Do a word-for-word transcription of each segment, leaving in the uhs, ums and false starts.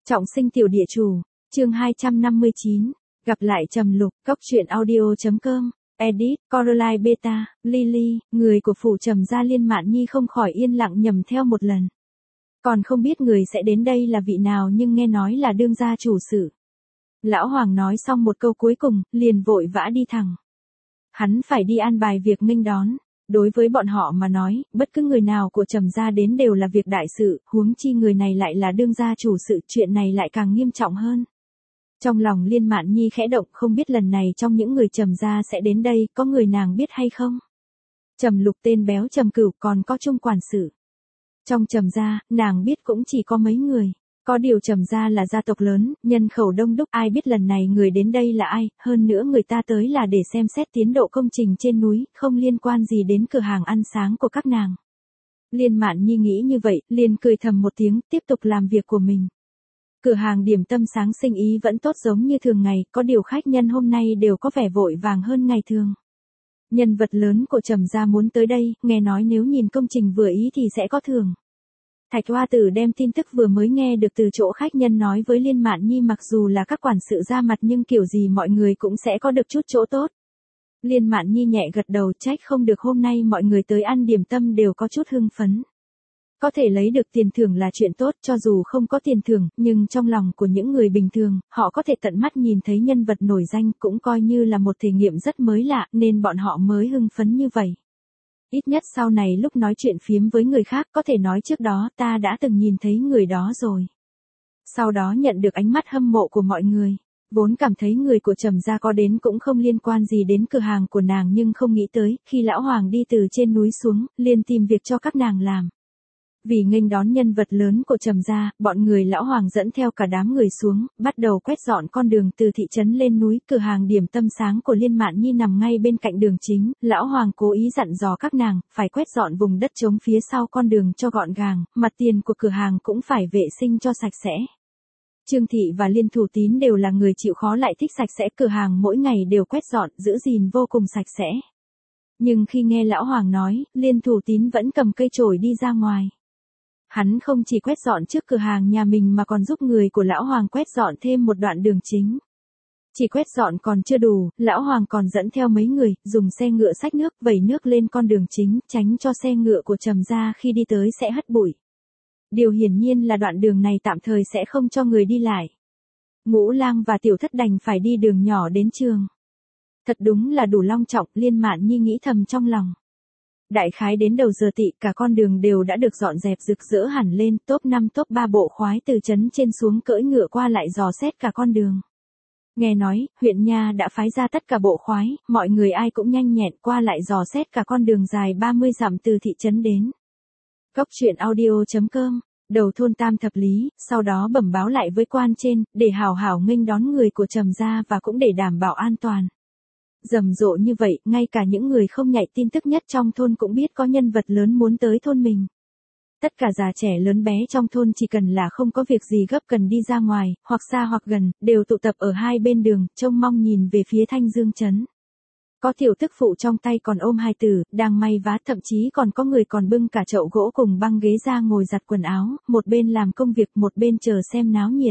Trọng sinh tiểu địa chủ, chương hai trăm năm mươi chín, gặp lại Trầm Lục, cốc truyện audio chấm com, edit, Coraline Beta, Lily, người của phủ Trầm gia Liên Mạn Nhi không khỏi yên lặng nhầm theo một lần. Còn không biết người sẽ đến đây là vị nào nhưng nghe nói là đương gia chủ sự. Lão Hoàng nói xong một câu cuối cùng, liền vội vã đi thẳng. Hắn phải đi an bài việc nghênh đón. Đối với bọn họ mà nói, bất cứ người nào của Trầm gia đến đều là việc đại sự, huống chi người này lại là đương gia chủ sự, chuyện này lại càng nghiêm trọng hơn. Trong lòng Liên Mạn Nhi khẽ động, không biết lần này trong những người Trầm gia sẽ đến đây, có người nàng biết hay không? Trầm Lục tên béo Trầm Cửu, còn có Trung quản sự. Trong Trầm gia, nàng biết cũng chỉ có mấy người. Có điều Trầm gia là gia tộc lớn, nhân khẩu đông đúc, ai biết lần này người đến đây là ai, hơn nữa người ta tới là để xem xét tiến độ công trình trên núi, không liên quan gì đến cửa hàng ăn sáng của các nàng. Liên Mạn Nhi nghĩ như vậy, liền cười thầm một tiếng, tiếp tục làm việc của mình. Cửa hàng điểm tâm sáng sinh ý vẫn tốt giống như thường ngày, có điều khách nhân hôm nay đều có vẻ vội vàng hơn ngày thường. Nhân vật lớn của Trầm gia muốn tới đây, nghe nói nếu nhìn công trình vừa ý thì sẽ có thưởng. Thạch Hoa Tử đem tin tức vừa mới nghe được từ chỗ khách nhân nói với Liên Mạn Nhi, mặc dù là các quản sự ra mặt nhưng kiểu gì mọi người cũng sẽ có được chút chỗ tốt. Liên Mạn Nhi nhẹ gật đầu, trách không được hôm nay mọi người tới ăn điểm tâm đều có chút hưng phấn. Có thể lấy được tiền thưởng là chuyện tốt, cho dù không có tiền thưởng, nhưng trong lòng của những người bình thường, họ có thể tận mắt nhìn thấy nhân vật nổi danh cũng coi như là một thể nghiệm rất mới lạ, nên bọn họ mới hưng phấn như vậy. Ít nhất sau này lúc nói chuyện phiếm với người khác có thể nói trước đó ta đã từng nhìn thấy người đó rồi. Sau đó nhận được ánh mắt hâm mộ của mọi người. Vốn cảm thấy người của Trầm gia có đến cũng không liên quan gì đến cửa hàng của nàng, nhưng không nghĩ tới, khi Lão Hoàng đi từ trên núi xuống, liền tìm việc cho các nàng làm. Vì nghênh đón nhân vật lớn của Trầm gia, bọn người Lão Hoàng dẫn theo cả đám người xuống, bắt đầu quét dọn con đường từ thị trấn lên núi. Cửa hàng điểm tâm sáng của Liên Mạn Nhi nằm ngay bên cạnh đường chính, Lão Hoàng cố ý dặn dò các nàng, phải quét dọn vùng đất trống phía sau con đường cho gọn gàng, mặt tiền của cửa hàng cũng phải vệ sinh cho sạch sẽ. Trương Thị và Liên Thủ Tín đều là người chịu khó lại thích sạch sẽ, cửa hàng mỗi ngày đều quét dọn, giữ gìn vô cùng sạch sẽ. Nhưng khi nghe Lão Hoàng nói, Liên Thủ Tín vẫn cầm cây chổi đi ra ngoài. Hắn không chỉ quét dọn trước cửa hàng nhà mình mà còn giúp người của Lão Hoàng quét dọn thêm một đoạn đường chính. Chỉ quét dọn còn chưa đủ, Lão Hoàng còn dẫn theo mấy người, dùng xe ngựa xách nước, vẩy nước lên con đường chính, tránh cho xe ngựa của Trầm gia khi đi tới sẽ hất bụi. Điều hiển nhiên là đoạn đường này tạm thời sẽ không cho người đi lại. Ngũ Lang và Tiểu Thất đành phải đi đường nhỏ đến trường. Thật đúng là đủ long trọng, Liên Mạn Nhi nghĩ thầm trong lòng. Đại khái đến đầu giờ tị, cả con đường đều đã được dọn dẹp rực rỡ hẳn lên, top năm top ba bộ khoái từ trấn trên xuống cưỡi ngựa qua lại dò xét cả con đường. Nghe nói, huyện nha đã phái ra tất cả bộ khoái, mọi người ai cũng nhanh nhẹn qua lại dò xét cả con đường dài ba mươi dặm từ thị trấn đến. Cốc truyện audio chấm com, đầu thôn Tam Thập Lý, sau đó bẩm báo lại với quan trên, để hào hảo nghênh đón người của Trầm gia và cũng để đảm bảo an toàn. Rầm rộ như vậy, ngay cả những người không nhạy tin tức nhất trong thôn cũng biết có nhân vật lớn muốn tới thôn mình. Tất cả già trẻ lớn bé trong thôn chỉ cần là không có việc gì gấp cần đi ra ngoài, hoặc xa hoặc gần, đều tụ tập ở hai bên đường, trông mong nhìn về phía Thanh Dương trấn. Có tiểu tức phụ trong tay còn ôm hài tử, đang may vá, thậm chí còn có người còn bưng cả chậu gỗ cùng băng ghế ra ngồi giặt quần áo, một bên làm công việc một bên chờ xem náo nhiệt.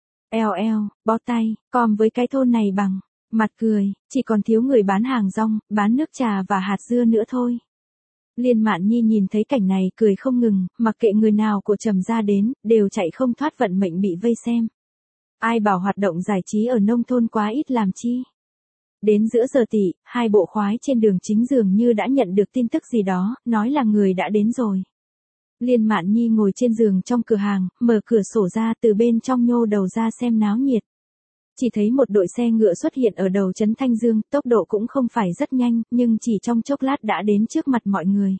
Eo eo, bó tay, com với cái thôn này bằng mặt cười, chỉ còn thiếu người bán hàng rong, bán nước trà và hạt dưa nữa thôi. Liên Mạn Nhi nhìn thấy cảnh này cười không ngừng, mặc kệ người nào của Trầm gia đến, đều chạy không thoát vận mệnh bị vây xem. Ai bảo hoạt động giải trí ở nông thôn quá ít làm chi. Đến giữa giờ tị, hai bộ khoái trên đường chính dường như đã nhận được tin tức gì đó, nói là người đã đến rồi. Liên Mạn Nhi ngồi trên giường trong cửa hàng, mở cửa sổ ra, từ bên trong nhô đầu ra xem náo nhiệt. Chỉ thấy một đội xe ngựa xuất hiện ở đầu trấn Thanh Dương, tốc độ cũng không phải rất nhanh, nhưng chỉ trong chốc lát đã đến trước mặt mọi người.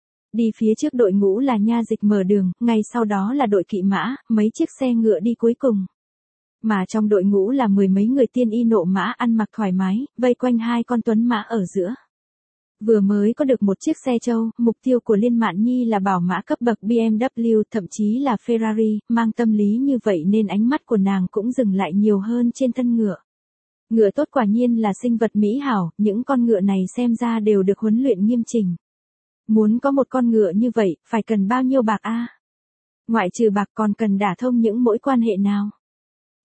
Đi phía trước đội ngũ là nha dịch mở đường, ngay sau đó là đội kỵ mã, mấy chiếc xe ngựa đi cuối cùng. Mà trong đội ngũ là mười mấy người tiên y nộ mã ăn mặc thoải mái, vây quanh hai con tuấn mã ở giữa. Vừa mới có được một chiếc xe trâu, mục tiêu của Liên Mạn Nhi là bảo mã cấp bậc bê em vê, thậm chí là Ferrari, mang tâm lý như vậy nên ánh mắt của nàng cũng dừng lại nhiều hơn trên thân ngựa. Ngựa tốt quả nhiên là sinh vật mỹ hảo, những con ngựa này xem ra đều được huấn luyện nghiêm chỉnh. Muốn có một con ngựa như vậy, phải cần bao nhiêu bạc a? Ngoại trừ bạc còn cần đả thông những mối quan hệ nào?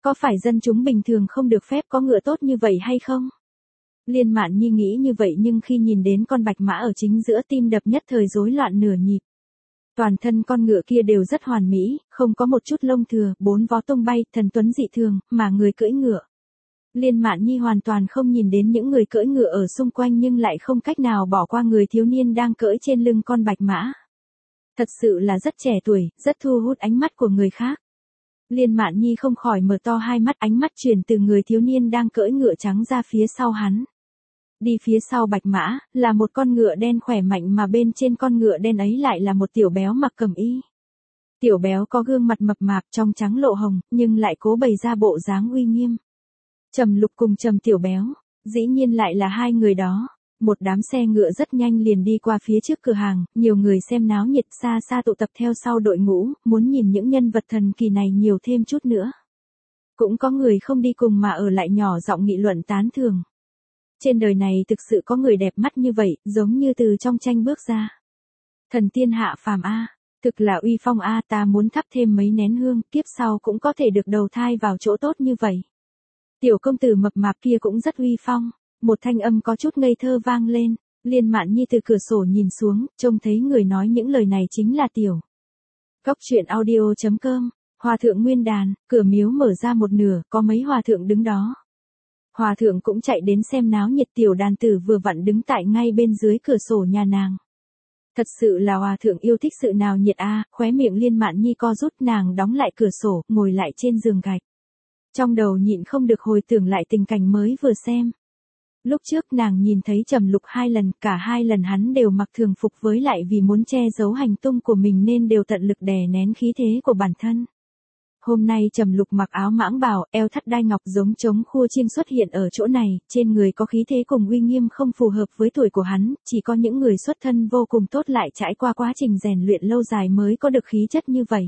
Có phải dân chúng bình thường không được phép có ngựa tốt như vậy hay không? Liên Mạn Nhi nghĩ như vậy nhưng khi nhìn đến con bạch mã ở chính giữa tim đập nhất thời rối loạn nửa nhịp. Toàn thân con ngựa kia đều rất hoàn mỹ, không có một chút lông thừa, bốn vó tung bay, thần tuấn dị thường, mà người cưỡi ngựa. Liên Mạn Nhi hoàn toàn không nhìn đến những người cưỡi ngựa ở xung quanh nhưng lại không cách nào bỏ qua người thiếu niên đang cưỡi trên lưng con bạch mã. Thật sự là rất trẻ tuổi, rất thu hút ánh mắt của người khác. Liên Mạn Nhi không khỏi mở to hai mắt, ánh mắt chuyển từ người thiếu niên đang cưỡi ngựa trắng ra phía sau hắn. Đi phía sau bạch mã, là một con ngựa đen khỏe mạnh mà bên trên con ngựa đen ấy lại là một tiểu béo mặc cẩm y. Tiểu béo có gương mặt mập mạp trong trắng lộ hồng, nhưng lại cố bày ra bộ dáng uy nghiêm. Trầm Lục cùng Trầm Tiểu Béo, dĩ nhiên lại là hai người đó. Một đám xe ngựa rất nhanh liền đi qua phía trước cửa hàng, nhiều người xem náo nhiệt xa xa tụ tập theo sau đội ngũ, muốn nhìn những nhân vật thần kỳ này nhiều thêm chút nữa. Cũng có người không đi cùng mà ở lại nhỏ giọng nghị luận tán thưởng. Trên đời này thực sự có người đẹp mắt như vậy, giống như từ trong tranh bước ra. Thần tiên hạ phàm a, thực là uy phong a, ta muốn thắp thêm mấy nén hương, kiếp sau cũng có thể được đầu thai vào chỗ tốt như vậy. Tiểu công tử mập mạp kia cũng rất uy phong, một thanh âm có chút ngây thơ vang lên, Liên Mạn Nhi từ cửa sổ nhìn xuống, trông thấy người nói những lời này chính là Tiểu. Cốc truyện audio chấm com, Hòa thượng Nguyên Đàn, cửa miếu mở ra một nửa, có mấy hòa thượng đứng đó. Hòa thượng cũng chạy đến xem náo nhiệt, Tiểu đàn tử vừa vặn đứng tại ngay bên dưới cửa sổ nhà nàng. Thật sự là hòa thượng yêu thích sự nào nhiệt a, khóe miệng Liên Mạn Nhi co rút, nàng đóng lại cửa sổ, ngồi lại trên giường gạch. Trong đầu nhịn không được hồi tưởng lại tình cảnh mới vừa xem. Lúc trước nàng nhìn thấy Trầm Lục hai lần, cả hai lần hắn đều mặc thường phục, với lại vì muốn che giấu hành tung của mình nên đều tận lực đè nén khí thế của bản thân. Hôm nay Trầm Lục mặc áo mãng bào, eo thắt đai ngọc giống trống khua chiêng xuất hiện ở chỗ này, trên người có khí thế cùng uy nghiêm không phù hợp với tuổi của hắn, chỉ có những người xuất thân vô cùng tốt lại trải qua quá trình rèn luyện lâu dài mới có được khí chất như vậy.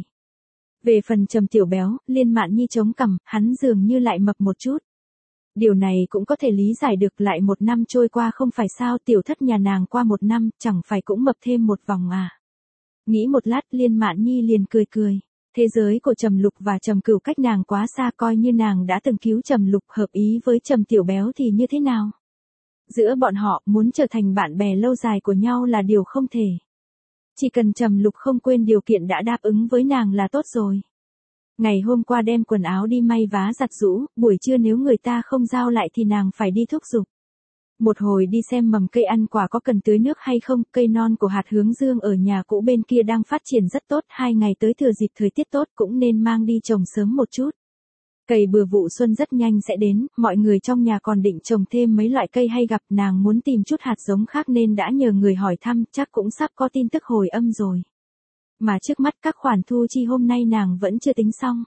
Về phần Trầm Tiểu Béo, Liên Mạn Nhi chống cằm, hắn dường như lại mập một chút. Điều này cũng có thể lý giải được, lại một năm trôi qua không phải sao, tiểu thất nhà nàng qua một năm, chẳng phải cũng mập thêm một vòng à. Nghĩ một lát Liên Mạn Nhi liền cười cười. Thế giới của Trầm Lục và Trầm Cửu cách nàng quá xa, coi như nàng đã từng cứu Trầm Lục hợp ý với Trầm Tiểu Béo thì như thế nào? Giữa bọn họ muốn trở thành bạn bè lâu dài của nhau là điều không thể. Chỉ cần Trầm Lục không quên điều kiện đã đáp ứng với nàng là tốt rồi. Ngày hôm qua đem quần áo đi may vá giặt giũ, buổi trưa nếu người ta không giao lại thì nàng phải đi thúc giục. Một hồi đi xem mầm cây ăn quả có cần tưới nước hay không, cây non của hạt hướng dương ở nhà cũ bên kia đang phát triển rất tốt, hai ngày tới thừa dịp thời tiết tốt cũng nên mang đi trồng sớm một chút. Cày bừa vụ xuân rất nhanh sẽ đến, mọi người trong nhà còn định trồng thêm mấy loại cây hay gặp, nàng muốn tìm chút hạt giống khác nên đã nhờ người hỏi thăm, chắc cũng sắp có tin tức hồi âm rồi. Mà trước mắt các khoản thu chi hôm nay nàng vẫn chưa tính xong.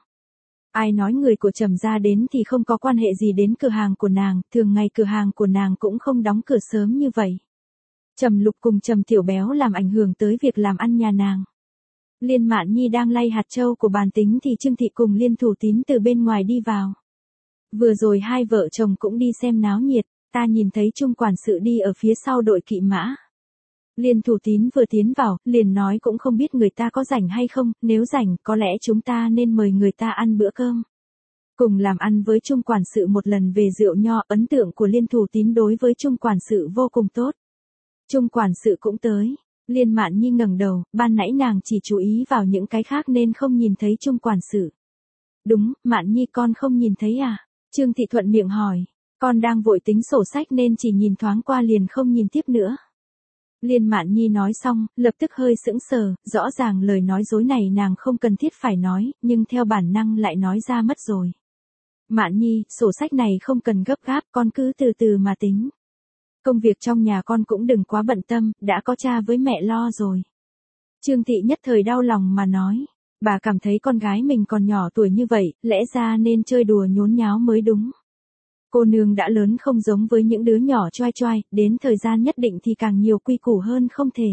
Ai nói người của Trầm gia đến thì không có quan hệ gì đến cửa hàng của nàng, thường ngày cửa hàng của nàng cũng không đóng cửa sớm như vậy. Trầm Lục cùng Trầm Tiểu Béo làm ảnh hưởng tới việc làm ăn nhà nàng. Liên Mạn Nhi đang lay hạt châu của bàn tính thì Trương Thị cùng Liên Thủ Tín từ bên ngoài đi vào. Vừa rồi hai vợ chồng cũng đi xem náo nhiệt, ta nhìn thấy Trung quản sự đi ở phía sau đội kỵ mã. Liên Thủ Tín vừa tiến vào, liền nói cũng không biết người ta có rảnh hay không, nếu rảnh có lẽ chúng ta nên mời người ta ăn bữa cơm. Cùng làm ăn với Trung quản sự một lần về rượu nho, ấn tượng của Liên Thủ Tín đối với Trung quản sự vô cùng tốt. Trung quản sự cũng tới. Liên Mạn Nhi ngẩng đầu, ban nãy nàng chỉ chú ý vào những cái khác nên không nhìn thấy Trung quản sự. Đúng, Mạn Nhi con không nhìn thấy à? Trương Thị thuận miệng hỏi, con đang vội tính sổ sách nên chỉ nhìn thoáng qua liền không nhìn tiếp nữa. Liên Mạn Nhi nói xong, lập tức hơi sững sờ, rõ ràng lời nói dối này nàng không cần thiết phải nói, nhưng theo bản năng lại nói ra mất rồi. Mạn Nhi, sổ sách này không cần gấp gáp, con cứ từ từ mà tính. Công việc trong nhà con cũng đừng quá bận tâm, đã có cha với mẹ lo rồi. Trương Thị nhất thời đau lòng mà nói, bà cảm thấy con gái mình còn nhỏ tuổi như vậy, lẽ ra nên chơi đùa nhốn nháo mới đúng. Cô nương đã lớn không giống với những đứa nhỏ choai choai, đến thời gian nhất định thì càng nhiều quy củ hơn không thể.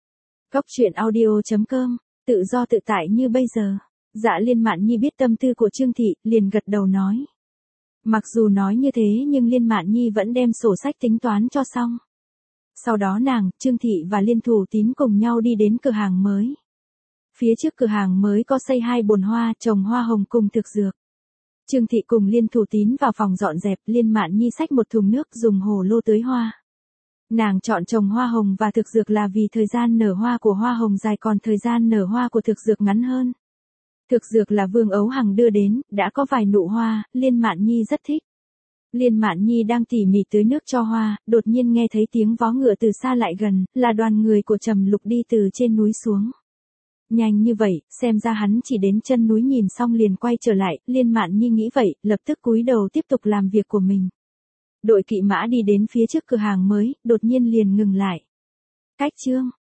Cốc truyện audio chấm com, tự do tự tại như bây giờ. Dạ Liên Mạn Nhi biết tâm tư của Trương Thị, liền gật đầu nói. Mặc dù nói như thế nhưng Liên Mạn Nhi vẫn đem sổ sách tính toán cho xong. Sau đó nàng, Trương Thị và Liên Thủ Tín cùng nhau đi đến cửa hàng mới. Phía trước cửa hàng mới có xây hai bồn hoa, trồng hoa hồng cùng thực dược. Trương Thị cùng Liên Thủ Tín vào phòng dọn dẹp, Liên Mạn Nhi xách một thùng nước dùng hồ lô tưới hoa. Nàng chọn trồng hoa hồng và thực dược là vì thời gian nở hoa của hoa hồng dài còn thời gian nở hoa của thực dược ngắn hơn. Thực dược là Vương Ấu Hằng đưa đến, đã có vài nụ hoa, Liên Mạn Nhi rất thích. Liên Mạn Nhi đang tỉ mỉ tưới nước cho hoa, đột nhiên nghe thấy tiếng vó ngựa từ xa lại gần, là đoàn người của Trầm Lục đi từ trên núi xuống. Nhanh như vậy, xem ra hắn chỉ đến chân núi nhìn xong liền quay trở lại, Liên Mạn Nhi nghĩ vậy, lập tức cúi đầu tiếp tục làm việc của mình. Đội kỵ mã đi đến phía trước cửa hàng mới, đột nhiên liền ngừng lại. Cách chương